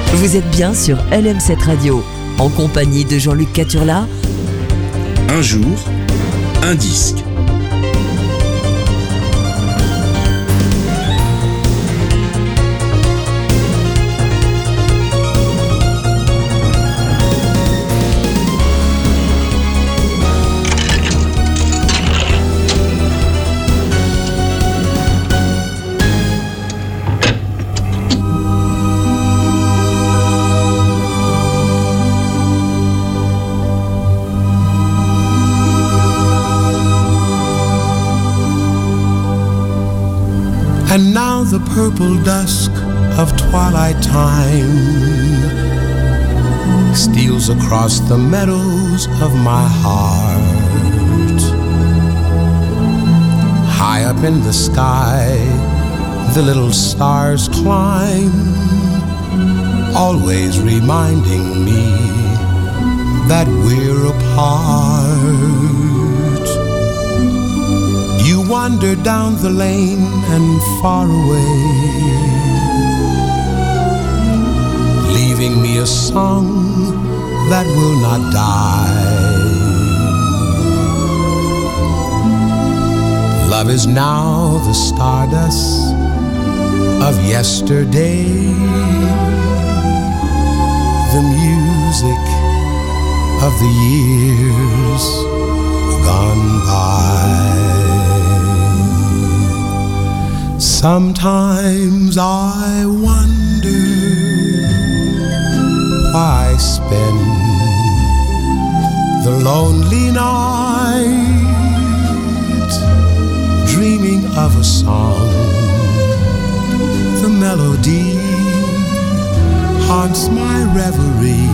Vous êtes bien sur LM7 Radio, en compagnie de Jean-Luc Caturla. Un jour, un disque. And now the purple dusk of twilight time steals across the meadows of my heart. High up in the sky, the little stars climb, always reminding me that we're apart. You wander down the lane and far away, leaving me a song that will not die. Love is now the stardust of yesterday, the music of the years gone by. Sometimes I wonder why I spend the lonely night dreaming of a song. The melody haunts my reverie,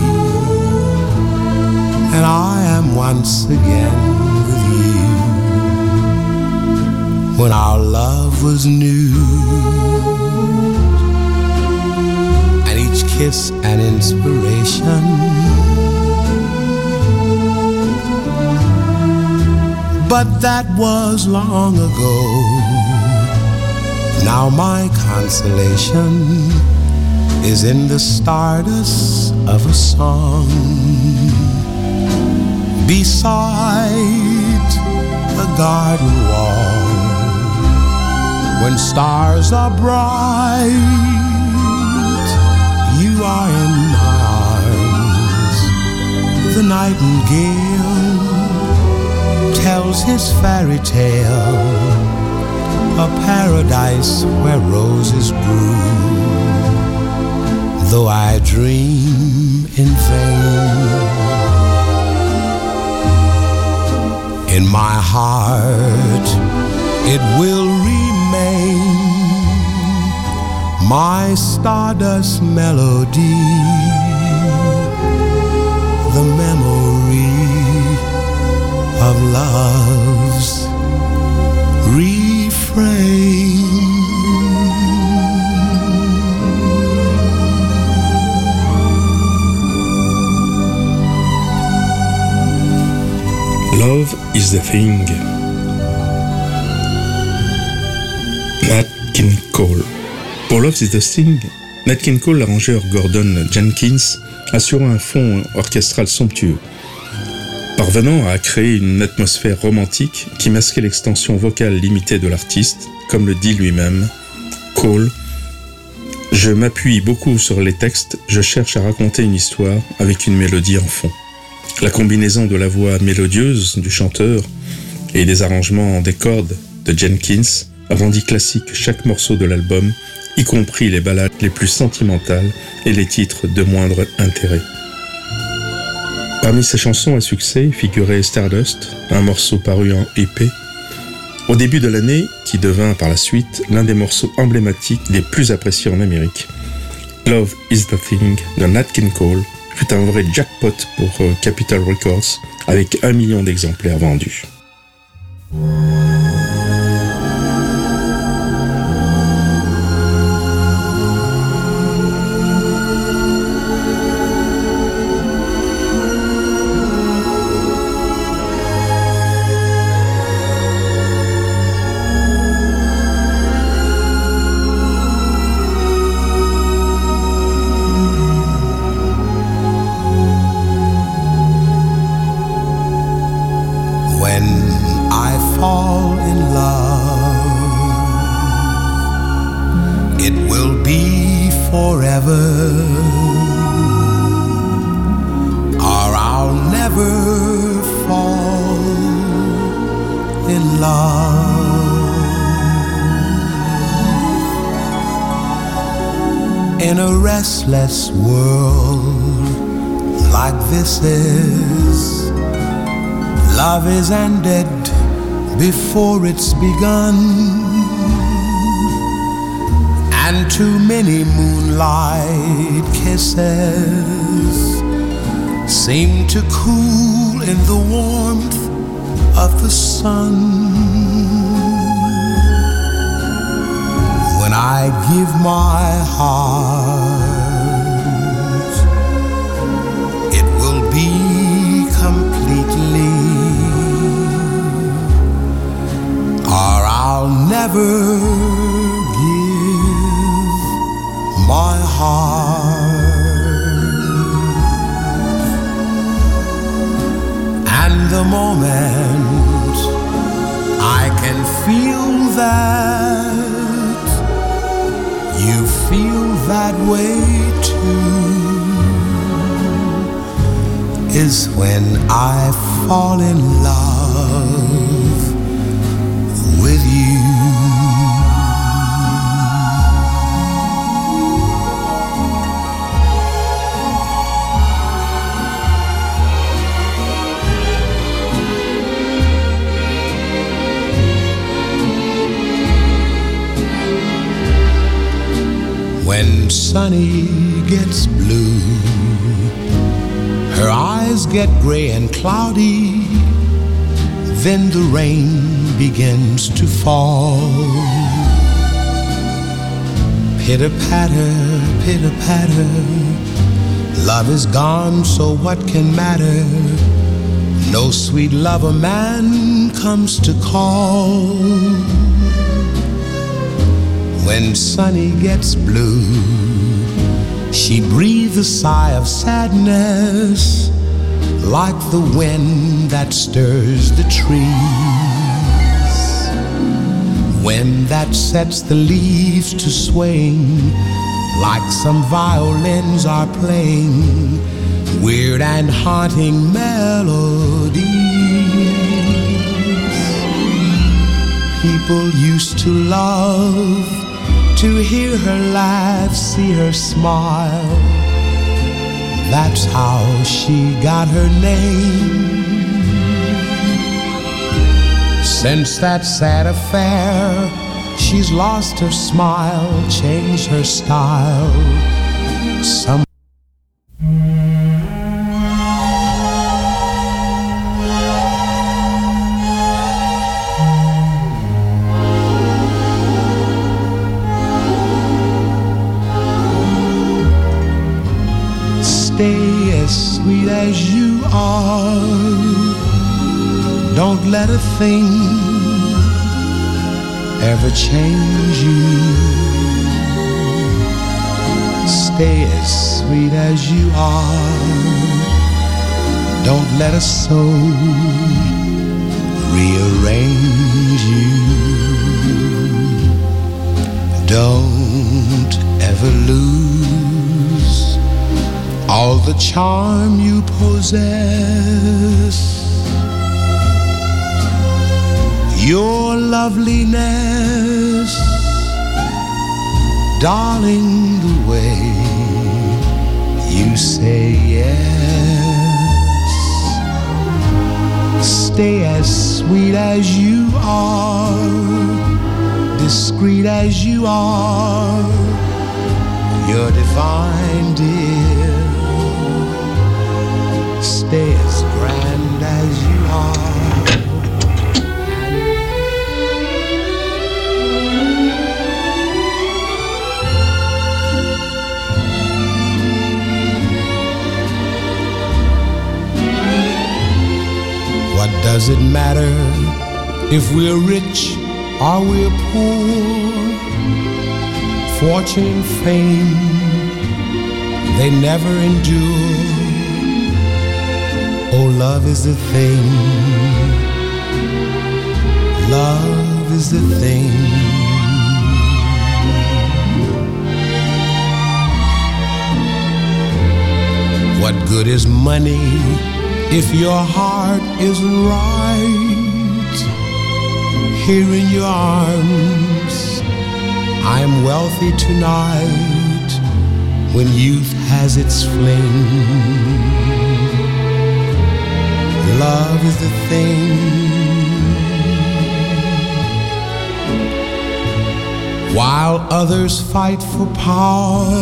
and I am once again with you. When our love was new, and each kiss an inspiration, but that was long ago. Now my consolation is in the stardust of a song beside a garden wall. When stars are bright, you are in my arms. The nightingale tells his fairy tale, a paradise where roses grew. Though I dream in vain, in my heart it will remain, my stardust melody, the memory of love's refrain. Love is the thing. Nat King Cole. Pour Love is the Thing, Nat King Cole, l'arrangeur Gordon Jenkins, assurant un fond orchestral somptueux, parvenant à créer une atmosphère romantique qui masquait l'extension vocale limitée de l'artiste, comme le dit lui-même Cole. Je m'appuie beaucoup sur les textes, je cherche à raconter une histoire avec une mélodie en fond. La combinaison de la voix mélodieuse du chanteur et des arrangements des cordes de Jenkins rendit classique chaque morceau de l'album, y compris les ballades les plus sentimentales et les titres de moindre intérêt. Parmi ces chansons à succès figurait Stardust, un morceau paru en EP, au début de l'année, qui devint par la suite l'un des morceaux emblématiques les plus appréciés en Amérique. Love is the Thing de Nat King Cole fut un vrai jackpot pour Capitol Records, avec 1 million d'exemplaires vendus. forever, or I'll never fall in love. In a restless world like this is, love is ended before it's begun, and too many moonlight kisses seem to cool in the warmth of the sun. When I give my heart, it will be completely, or I'll never give my heart. And the moment I can feel that you feel that way too is when I fall in love with you. When Sunny gets blue, her eyes get gray and cloudy, then the rain begins to fall. Pitter-patter, pitter-patter, love is gone, so what can matter? No sweet lover man comes to call. When Sunny gets blue, she breathes a sigh of sadness, like the wind that stirs the trees. When that sets the leaves to swing, like some violins are playing weird and haunting melodies. People used to love to hear her laugh, see her smile. That's how she got her name. Since that sad affair, she's lost her smile, changed her style. Stay as sweet as you are. Don't let a thing ever change you. Stay as sweet as you are. Don't let a soul rearrange you. Don't ever lose all the charm you possess. Your loveliness, darling, the way you say yes. Stay as sweet as you are, discreet as you are. You're divine, dear. Stay as grand as you are. What does it matter if we're rich or we're poor? Fortune and fame, they never endure. Oh, love is the thing. Love is the thing. good is money if your heart isn't right? Here in your arms, I am wealthy tonight when youth has its fling. Love is the thing. While others fight for power,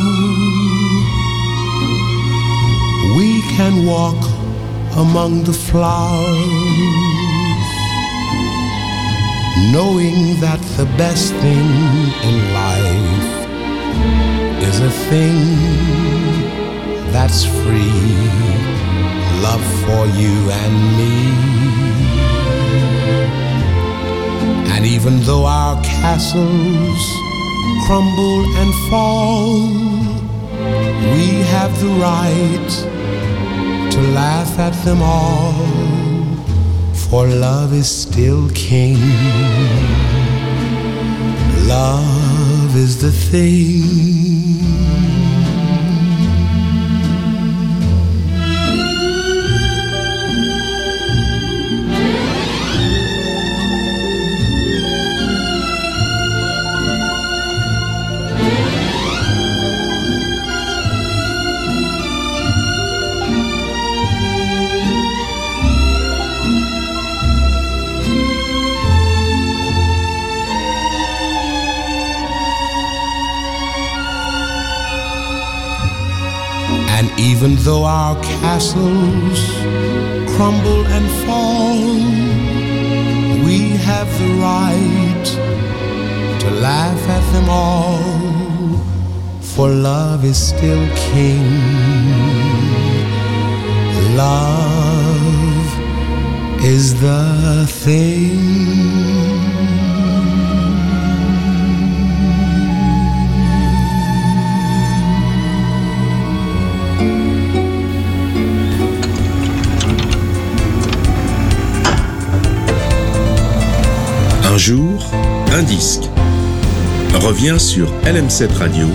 we can walk among the flowers, knowing that the best thing in life is a thing that's free, love for you and me. And even though our castles crumble and fall, we have the right to laugh at them all, for love is still king. Love is the thing. Even though our castles crumble and fall, we have the right to laugh at them all, for love is still king. Love is the thing. Un jour, un disque revient sur LM7 Radio.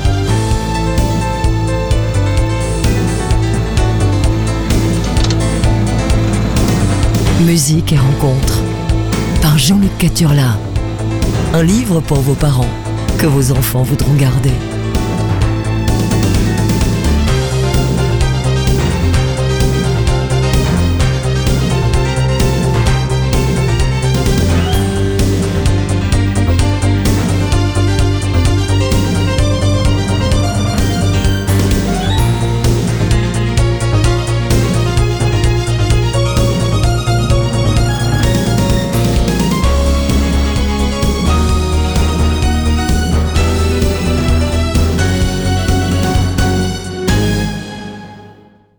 Musique et rencontres par Jean-Luc Caturla. Un livre pour vos parents que vos enfants voudront garder.